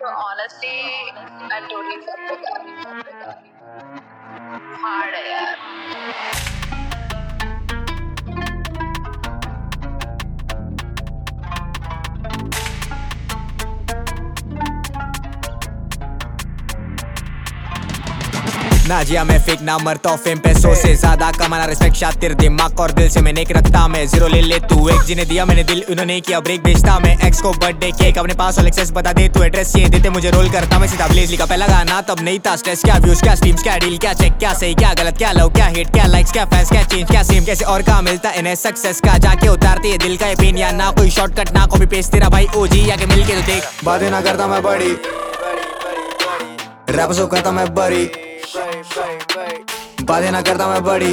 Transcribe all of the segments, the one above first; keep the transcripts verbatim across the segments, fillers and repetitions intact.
So honestly, I totally fuck with that. Hard है यार. ना जिया मैं फेक ना मरता हूँ फेम पैसों से ज्यादा कमाना रिस्पेक्ट शातिर दिमाग और दिल से मैंने एक रखता मैं जीरो ले ले तू एक जिन्हें दिया मैंने दिल उन्होंने किया ब्रेक बेचता मैं एक्स को बर्थडे केक अपने पास और एक्सेस बता दे तू एड्रेस ये देते मुझे रोल करता मैं सीधा ब्लेज लिखा पहला गाना तब नहीं था स्ट्रेस क्या व्यूज क्या स्ट्रीम्स क्या डील क्या चेक क्या सही क्या गलत क्या लव क्या हेट क्या लाइक्स क्या फैंस क्या चेंज क्या सेम कैसे और कहाँ मिलता इन्हें सक्सेस का जाके उतारते ये दिल का ये पेन या ना कोई शॉर्टकट ना कॉपी पेस्ट तेरा भाई ओजी या के मिल के तो देख बातें ना करता मैं बड़ी रैप सो करता मैं बड़ी बातें ना करता मैं बड़ी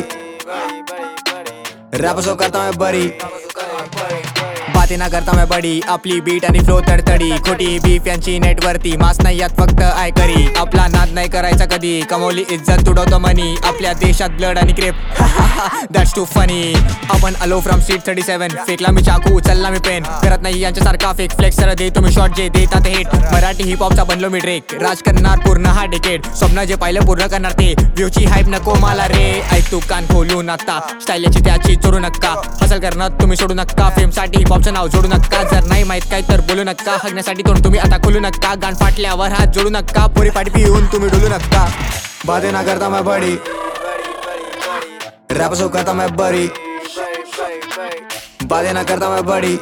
रैप सो करता मैं बड़ी बातें ना करता मैं बडी आपली बीट आणि फ्लो तडतडी खोटी बीफ यांची नेटवरती मास नाही यात फक्त आय करी आपला नाद नाही करायचा कधी कमवली इज्जत तुडवतो मनी आपल्या देशात ब्लड आणि क्रेप दॅट्स टू फनी आपण आलो फ्रॉम स्ट्रीट थर्टी सेवन फेकला मी चाकू उचलला मी पेन करत नाही यांच्यासारखा फेक फ्लेक्स सर देतो मी शॉट जे देता ते हिट मराठी हिप हॉपचा बनलो मी ड्रेक राज करणार पूर्ण हा डेकेड स्वप्न जे पाहिलं पूर्ण करणार ते व्ह्यूची हाईप नको मला रे ऐक तू कान खोलून आता स्टाईल याची त्याची चोरू नका हसल करणं तुम्ही सोडू नका फेमसाठी हिप हॉपचं नाव जोडू नका जर नाही माहित काय तर बोलू नका हगण्यासाठी तोंड तुम्ही आता खोलू नका गाण फाटल्यावर हात जोडू नका पोरी पाठी पिऊन तुम्ही डोलू नका बातें ना करता मैं बड़ी रैप सो करता मैं बड़ी बातें ना करता मैं बड़ी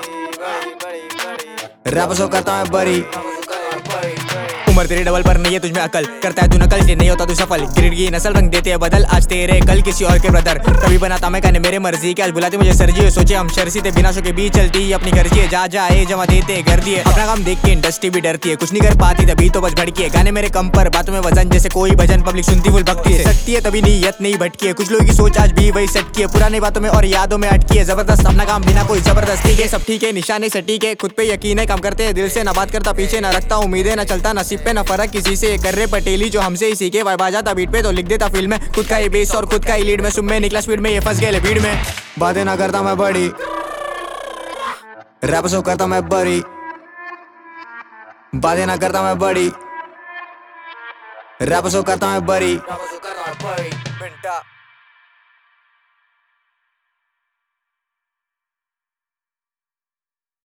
रैप सो करता मैं बड़ी उम्र तेरी डबल पर नहीं है तुझमें अकल करता है तू नकल इसलिए नहीं होता तू सफल ग्रिड की नस्ल रंग देते हैं बदल आज तेरे कल किसी और के ब्रदर तभी बनाता मैं कहने मेरे मर्जी के आज बुलाते मुझे सरजी सोचे हम शर्सी थे बिना शो के बीच चलती अपनी गर्जी है जा जा ए जमा देते कर दिए अपना काम देख के इंडस्ट्री भी डरती है कुछ नहीं कर पाती तभी तो बस भड़की है गाने मेरे कम पर बातों में वजन जैसे कोई भजन पब्लिक सुनती फुल भक्ति है सकती है तभी नीयत नहीं भटकी है कुछ लोगों की सोच आज भी वही सटकी है पुरानी बातों में और यादों में अटकी है जबरदस्त अपना काम बिना कोई जबरदस्ती के सब ठीक है निशाने सटीक है खुद पे यकीन है काम करते हैं दिल से ना बात करता पीछे ना रखता उम्मीदें ना चलता नसीब पे ना फर्क किसी से कर रहे पटेली जो हमसे ही सीखे वाइब आ जाता बीट पे तो लिख देता फिल्म में खुद का ही बेस और खुद का ही लीड में सुन में निकला स्पीड में ये फंस गए भीड़ में बातें ना करता मैं बड़ी रैप सो करता मैं बड़ी बातें ना करता मैं बड़ी रैप सो करता मैं बड़ी